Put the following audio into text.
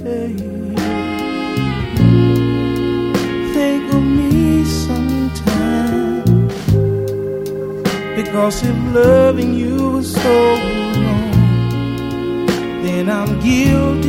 Think of me sometime, because if loving you was so wrong, then I'm guilty